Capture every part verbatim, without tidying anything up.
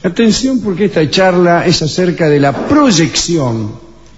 Atención, porque esta charla es acerca de la proyección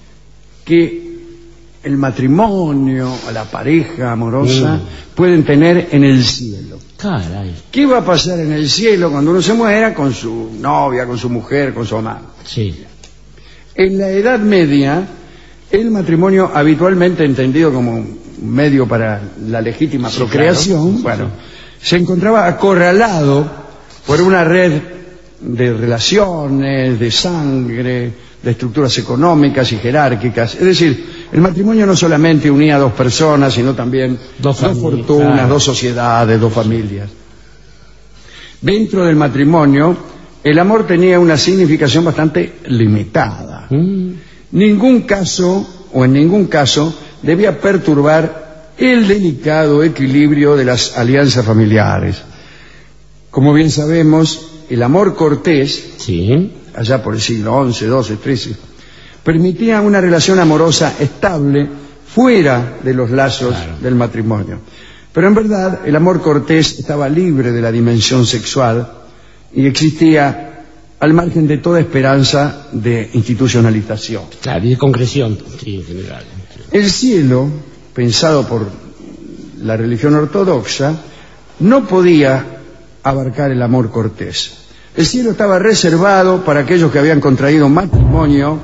que el matrimonio o la pareja amorosa mm. pueden tener en el cielo. Caray. ¿Qué va a pasar en el cielo cuando uno se muera con su novia, con su mujer, con su amante? Sí. En la Edad Media, el matrimonio, habitualmente entendido como un medio para la legítima sí, procreación, claro. bueno, sí. se encontraba acorralado por una red de relaciones, de sangre, de estructuras económicas y jerárquicas. Es decir, el matrimonio no solamente unía a dos personas, sino también dos, dos fortunas, claro. dos sociedades, dos familias. Dentro del matrimonio, el amor tenía una significación bastante limitada. Mm. Ningún caso, o en ningún caso, debía perturbar el delicado equilibrio de las alianzas familiares. Como bien sabemos, el amor cortés, sí. allá por el siglo once, doce, trece, permitía una relación amorosa estable fuera de los lazos claro. del matrimonio. Pero en verdad el amor cortés estaba libre de la dimensión sexual y existía al margen de toda esperanza de institucionalización. Claro, y de concreción, sí, en general. El cielo, pensado por la religión ortodoxa, no podía abarcar el amor cortés. El cielo estaba reservado para aquellos que habían contraído matrimonio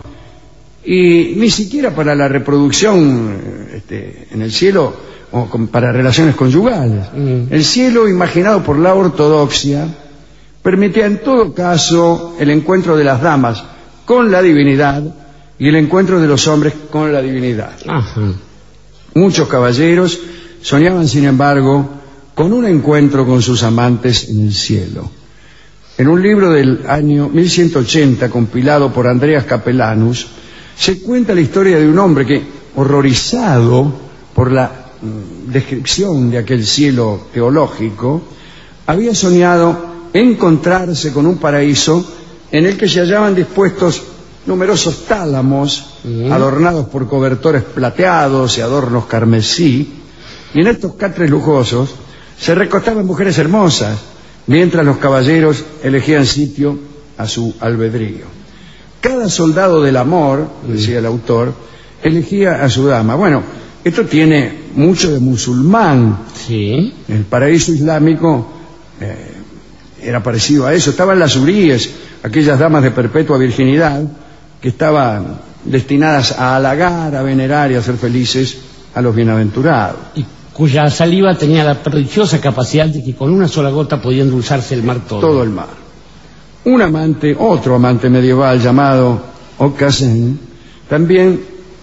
y ni siquiera para la reproducción este, en el cielo o con, para relaciones conyugales. Mm. El cielo, imaginado por la ortodoxia, permitía en todo caso el encuentro de las damas con la divinidad y el encuentro de los hombres con la divinidad. Ajá. Muchos caballeros soñaban, sin embargo, con un encuentro con sus amantes en el cielo. En un libro del año mil ciento ochenta, compilado por Andreas Capellanus, se cuenta la historia de un hombre que, horrorizado por la mm, descripción de aquel cielo teológico, había soñado encontrarse con un paraíso en el que se hallaban dispuestos numerosos tálamos, mm. adornados por cobertores plateados y adornos carmesí, y en estos catres lujosos se recostaban mujeres hermosas, mientras los caballeros elegían sitio a su albedrío. Cada soldado del amor, decía el autor, elegía a su dama. Bueno, esto tiene mucho de musulmán. Sí. El paraíso islámico eh, era parecido a eso. Estaban las huríes, aquellas damas de perpetua virginidad, que estaban destinadas a halagar, a venerar y a hacer felices a los bienaventurados. Y cuya saliva tenía la prodigiosa capacidad de que con una sola gota podía endulzarse el mar todo. Todo el mar. Un amante, otro amante medieval llamado Aucassin, también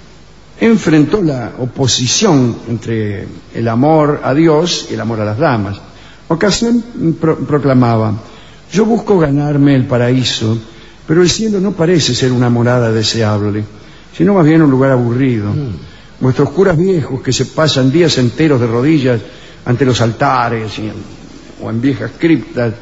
enfrentó la oposición entre el amor a Dios y el amor a las damas. Aucassin pro proclamaba: yo busco ganarme el paraíso, pero el cielo no parece ser una morada deseable, sino más bien un lugar aburrido. Mm. Vuestros curas viejos que se pasan días enteros de rodillas ante los altares y en, o en viejas criptas.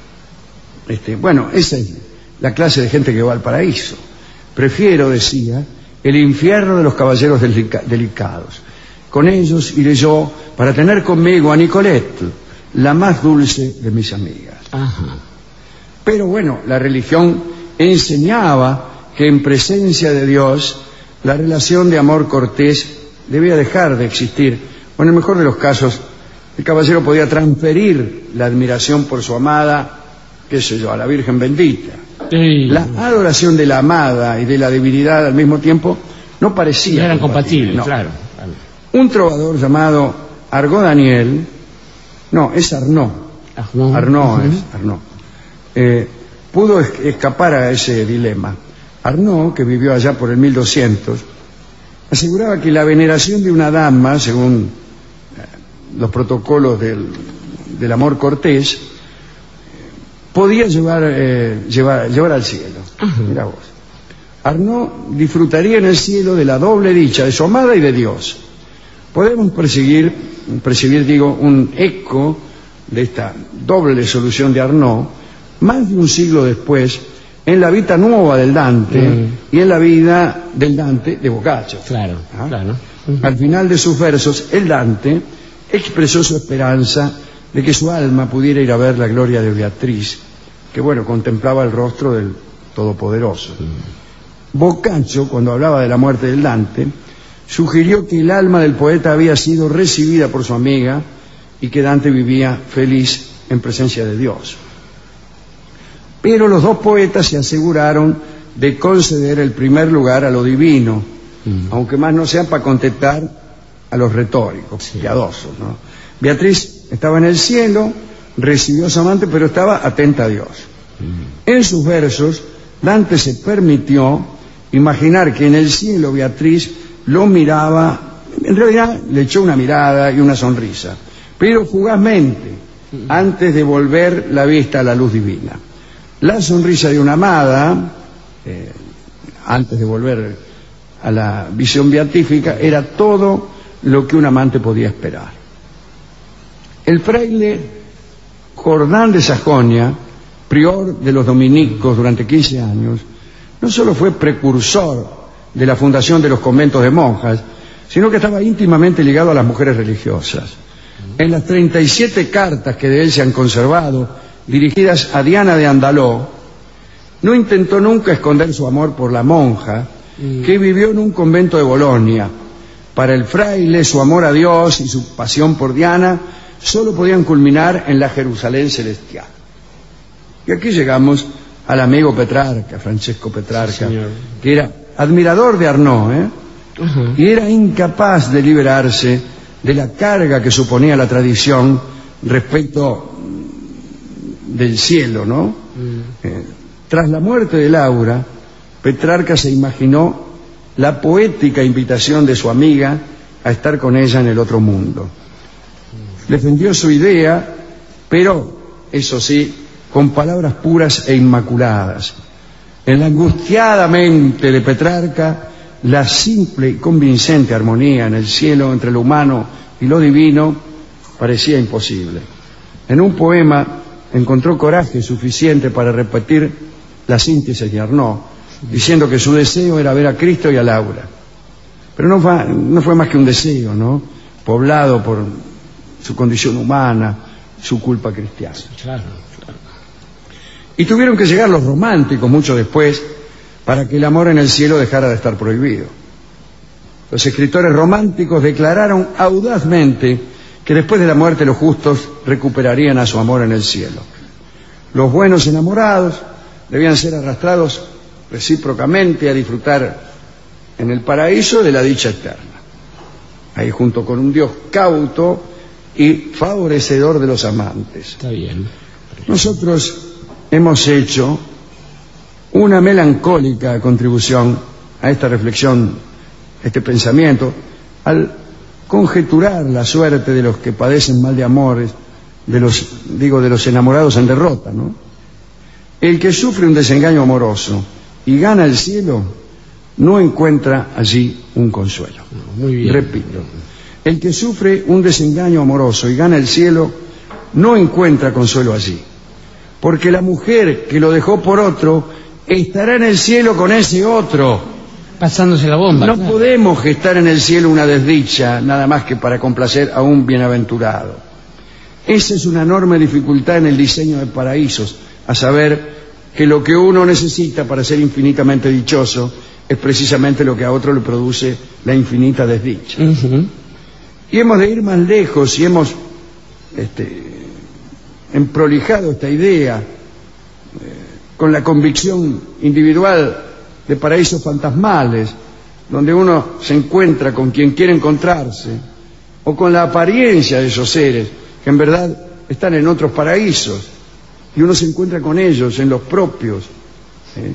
Este, bueno, esa es la clase de gente que va al paraíso. Prefiero, decía, el infierno de los caballeros delica delicados. Con ellos iré yo para tener conmigo a Nicolette, la más dulce de mis amigas. Ajá. Pero bueno, la religión enseñaba que en presencia de Dios la relación de amor cortés debía dejar de existir, o en el mejor de los casos, el caballero podía transferir la admiración por su amada, qué sé yo, a la Virgen bendita. Sí. La adoración de la amada y de la divinidad al mismo tiempo no parecía no eran compatibles, no. claro. Un trovador llamado Arnaud Daniel, no, es Arnaud, Arnaud, Arnaud uh-huh. es Arnaud, eh, pudo es escapar a ese dilema. Arnaud, que vivió allá por el mil doscientos, aseguraba que la veneración de una dama, según los protocolos del, del amor cortés, podía llevar, eh, llevar, llevar al cielo. Uh-huh. Mirá vos. Arnaud disfrutaría en el cielo de la doble dicha de su amada y de Dios. Podemos percibir, percibir digo, un eco de esta doble solución de Arnaud más de un siglo después, en la Vita Nuova del Dante mm. y en la vida del Dante de Boccaccio. Claro, ¿Ah? claro. Uh-huh. Al final de sus versos, el Dante expresó su esperanza de que su alma pudiera ir a ver la gloria de Beatriz, que bueno, contemplaba el rostro del Todopoderoso. Boccaccio, cuando hablaba de la muerte del Dante, sugirió que el alma del poeta había sido recibida por su amiga y que Dante vivía feliz en presencia de Dios. Pero los dos poetas se aseguraron de conceder el primer lugar a lo divino, mm. aunque más no sea para contestar a los retóricos, sí. piadosos, ¿no? Beatriz estaba en el cielo, recibió a su amante, pero estaba atenta a Dios. Mm. En sus versos, Dante se permitió imaginar que en el cielo Beatriz lo miraba, en realidad le echó una mirada y una sonrisa, pero fugazmente, mm. antes de volver la vista a la luz divina. La sonrisa de una amada, eh, antes de volver a la visión beatífica, era todo lo que un amante podía esperar. El fraile Jordán de Sajonia, prior de los dominicos durante quince años, no solo fue precursor de la fundación de los conventos de monjas, sino que estaba íntimamente ligado a las mujeres religiosas. En las treinta y siete cartas que de él se han conservado, dirigidas a Diana de Andaló, no intentó nunca esconder su amor por la monja que vivió en un convento de Bolonia. Para el fraile, su amor a Dios y su pasión por Diana solo podían culminar en la Jerusalén celestial. Y aquí llegamos al amigo Petrarca, Francesco Petrarca, sí, que era admirador de Arnaud, ¿eh? Uh-huh. y era incapaz de liberarse de la carga que suponía la tradición respecto del cielo, ¿no? Mm. Eh, tras la muerte de Laura, Petrarca se imaginó la poética invitación de su amiga a estar con ella en el otro mundo. Mm. Defendió su idea, pero, eso sí, con palabras puras e inmaculadas. En la angustiada mente de Petrarca, la simple y convincente armonía en el cielo entre lo humano y lo divino parecía imposible. En un poema encontró coraje suficiente para repetir la síntesis de Arnaud, diciendo que su deseo era ver a Cristo y a Laura. Pero no fue, no fue más que un deseo, ¿no? Poblado por su condición humana, su culpa cristiana. Claro, claro. Y tuvieron que llegar los románticos mucho después para que el amor en el cielo dejara de estar prohibido. Los escritores románticos declararon audazmente que después de la muerte los justos recuperarían a su amor en el cielo. Los buenos enamorados debían ser arrastrados recíprocamente a disfrutar en el paraíso de la dicha eterna, ahí junto con un Dios cauto y favorecedor de los amantes. Está bien. Nosotros hemos hecho una melancólica contribución a esta reflexión, este pensamiento, al conjeturar la suerte de los que padecen mal de amores, de los, digo, de los enamorados en derrota, ¿no? El que sufre un desengaño amoroso y gana el cielo, no encuentra allí un consuelo. Muy bien. Repito, el que sufre un desengaño amoroso y gana el cielo, no encuentra consuelo allí, porque la mujer que lo dejó por otro estará en el cielo con ese otro. Pasándose la bomba. No claro. podemos gestar en el cielo una desdicha, nada más que para complacer a un bienaventurado. Esa es una enorme dificultad en el diseño de paraísos, a saber que lo que uno necesita para ser infinitamente dichoso es precisamente lo que a otro le produce la infinita desdicha. Uh-huh. Y hemos de ir más lejos y hemos este, emprolijado esta idea eh, con la convicción individual de paraísos fantasmales, donde uno se encuentra con quien quiere encontrarse, o con la apariencia de esos seres, que en verdad están en otros paraísos, y uno se encuentra con ellos en los propios, ¿eh?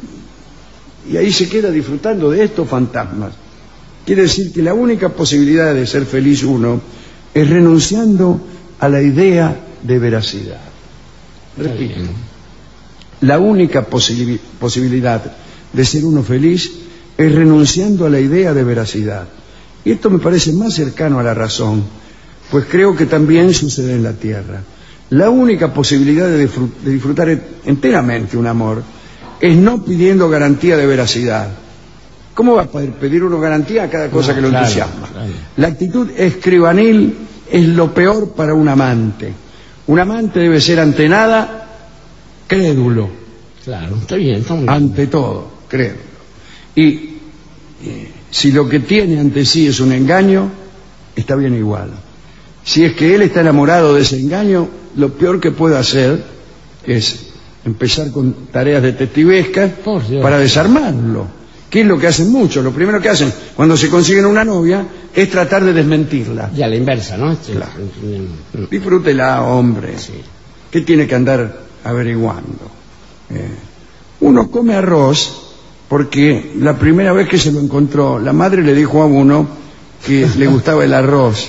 y ahí se queda disfrutando de estos fantasmas. Quiere decir que la única posibilidad de ser feliz uno es renunciando a la idea de veracidad. Repito, la única posibi- posibilidad de ser uno feliz es renunciando a la idea de veracidad. Y esto me parece más cercano a la razón, pues creo que también sucede en la tierra. La única posibilidad de, disfrut- de disfrutar enteramente un amor es no pidiendo garantía de veracidad. ¿Cómo va a poder pedir uno garantía a cada cosa no, que lo claro, entusiasma? Claro. La actitud escribanil es lo peor para un amante. Un amante debe ser ante nada crédulo. Claro, está bien, está muy bien. Ante todo, crédulo. Y eh, si lo que tiene ante sí es un engaño, está bien igual. Si es que él está enamorado de ese engaño, lo peor que puede hacer es empezar con tareas detectivescas para desarmarlo. ¿Qué es lo que hacen muchos? Lo primero que hacen cuando se consiguen una novia es tratar de desmentirla. Y a la inversa, ¿no? Este, claro. Disfrútela, hombre. Sí. ¿Qué tiene que andar averiguando? Eh, uno come arroz porque la primera vez que se lo encontró, la madre le dijo a uno que le gustaba el arroz.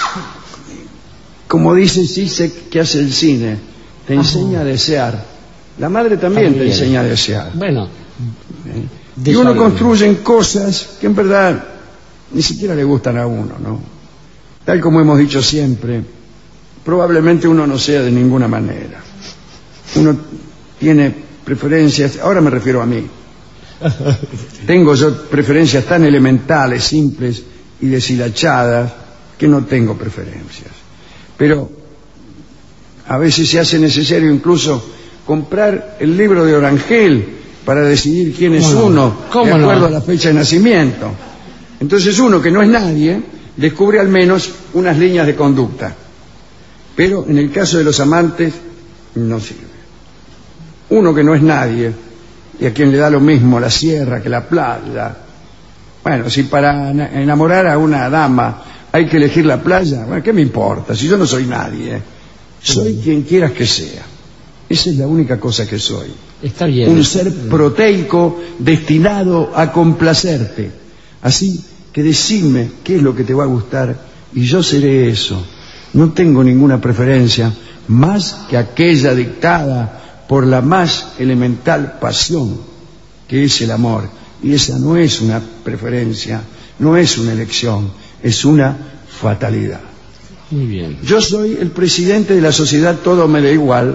Como dice Zizek, que hace el cine, te enseña a desear. La madre también, también te enseña a desear. Bueno. ¿Eh? Y uno construye cosas que en verdad ni siquiera le gustan a uno, ¿no? Tal como hemos dicho siempre, probablemente uno no sea de ninguna manera. Uno tiene preferencias, ahora me refiero a mí. Tengo yo preferencias tan elementales, simples y deshilachadas que no tengo preferencias. Pero a veces se hace necesario incluso comprar el libro de Orangel para decidir quién es uno, de acuerdo no? a la fecha de nacimiento. Entonces uno que no es nadie descubre al menos unas líneas de conducta. Pero en el caso de los amantes no sirve. Uno que no es nadie y a quien le da lo mismo la sierra que la playa. Bueno, si para enamorar a una dama hay que elegir la playa, bueno, ¿qué me importa? Si yo no soy nadie, soy quien quieras que sea. Esa es la única cosa que soy. Está bien. Un ser proteico destinado a complacerte. Así que decime qué es lo que te va a gustar y yo seré eso. No tengo ninguna preferencia más que aquella dictada por la más elemental pasión, que es el amor. Y esa no es una preferencia, no es una elección, es una fatalidad. Muy bien. Yo soy el presidente de la sociedad, todo me da igual,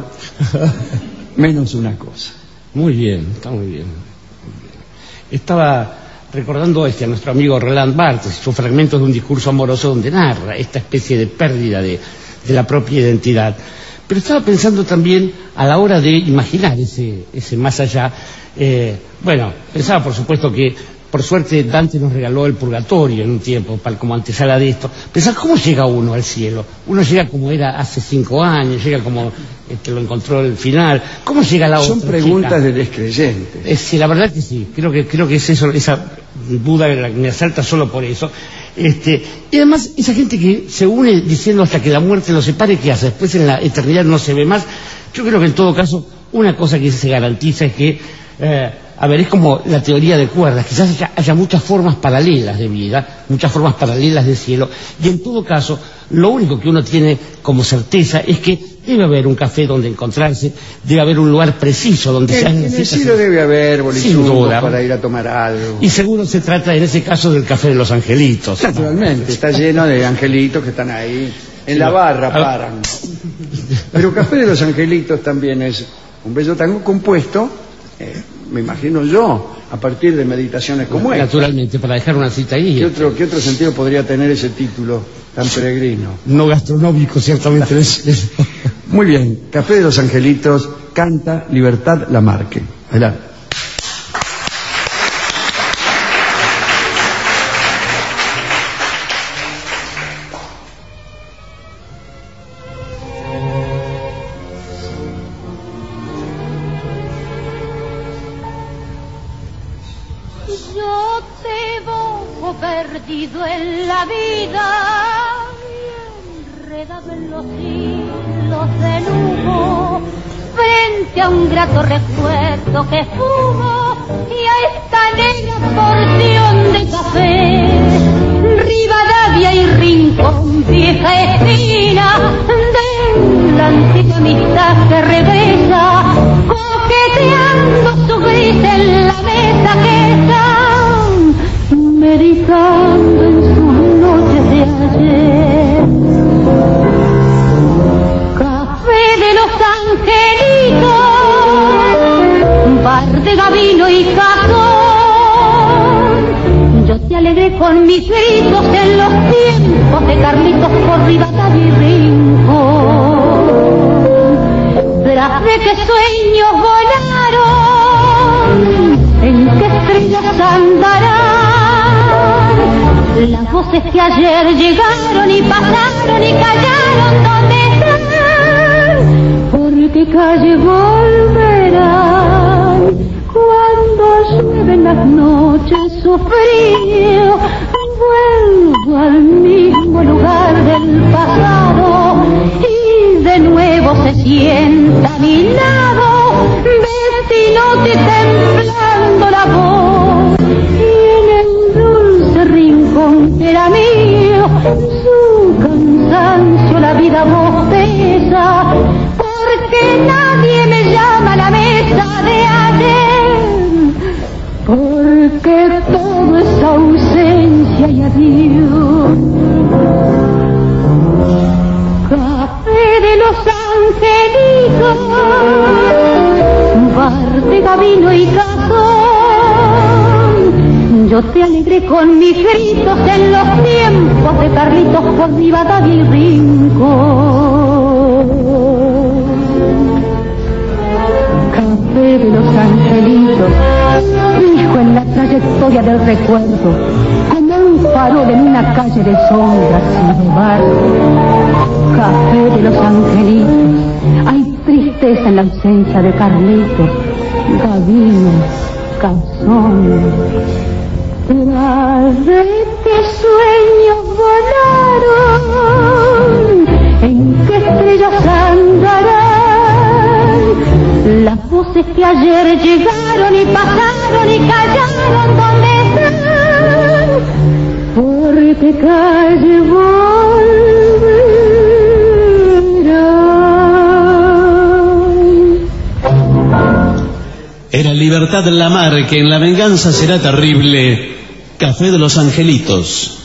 menos una cosa. Muy bien, está muy bien. Muy bien. Estaba recordando este, a nuestro amigo Roland Barthes, sus fragmentos de un discurso amoroso donde narra esta especie de pérdida de, de la propia identidad. Pero estaba pensando también a la hora de imaginar ese, ese más allá. Eh, bueno, pensaba por supuesto que por suerte Dante nos regaló el purgatorio en un tiempo, para, como antesala de esto. Pensar cómo llega uno al cielo. Uno llega como era hace cinco años, llega como este, lo encontró el final. ¿Cómo llega la otra? Son preguntas chica? de descreyentes. Eh, sí, la verdad que sí. Creo que creo que es eso, esa duda que me asalta solo por eso. Este, y además esa gente que se une diciendo hasta que la muerte los separe, ¿qué hace? Después en la eternidad no se ve más. Yo creo que en todo caso una cosa que se garantiza es que eh, a ver, es como la teoría de cuerdas, quizás haya, haya muchas formas paralelas de vida, muchas formas paralelas de cielo, y en todo caso, lo único que uno tiene como certeza es que debe haber un café donde encontrarse, debe haber un lugar preciso donde se hagan En el cielo debe haber bolichungos para ir a tomar algo. Y seguro se trata en ese caso del café de los angelitos. Naturalmente, está lleno de angelitos que están ahí, en sí, la barra paran. Pero Café de los Angelitos también es un bello tango compuesto, eh, me imagino yo, a partir de meditaciones como esta. Naturalmente, para dejar una cita ahí. ¿Qué otro, ¿Qué otro sentido podría tener ese título tan peregrino? No gastronómico, ciertamente. Muy bien, Café de los Angelitos, canta Libertad Lamarque. Adelante. Perdido en la vida y enredado en los hilos del humo, frente a un grato recuerdo que fumo y a esta negra porción de café, Rivadavia y Rincón, vieja esquina de la antigua amistad que regresa, coqueteando su gris en la mesa que está meditando en sus noches de ayer. Café de los angelitos, bar de Gavino y Cazón, yo te alegré con mis gritos en los tiempos de Carlitos por Rivadavia y Rincón. detrás de qué sueños volaron, en qué estrellas andarán las voces que ayer llegaron y pasaron y callaron. ¿Dónde están? ¿Por qué calle volverán? Cuando llueven las noches su frío, vuelvo al mismo lugar del pasado y de nuevo se sienta a mi lado, vecinote temblando la voz, y en el dulce rincón que era mío, su cansancio la vida bosteza, porque nadie me llama a la mesa de ayer, porque todo es ausencia y adiós. Café de los angelitos, bar de Gabino y Cazón, yo te alegré con mis gritos en los tiempos de Carlitos por Rivadavia y Rincón. Café de los angelitos, fijo en la trayectoria del recuerdo, como un farol en una calle de sombras sin hogar. Café de los angelitos, hay tristeza en la ausencia de Carlitos, Gabino, Cazón. Tras de qué sueños volaron, en qué estrellas andarán las voces que ayer llegaron y pasaron y callaron. ¿Dónde están? ¿Por qué calle volverán? Era Libertad Lamarque, en La venganza será terrible. Café de los angelitos.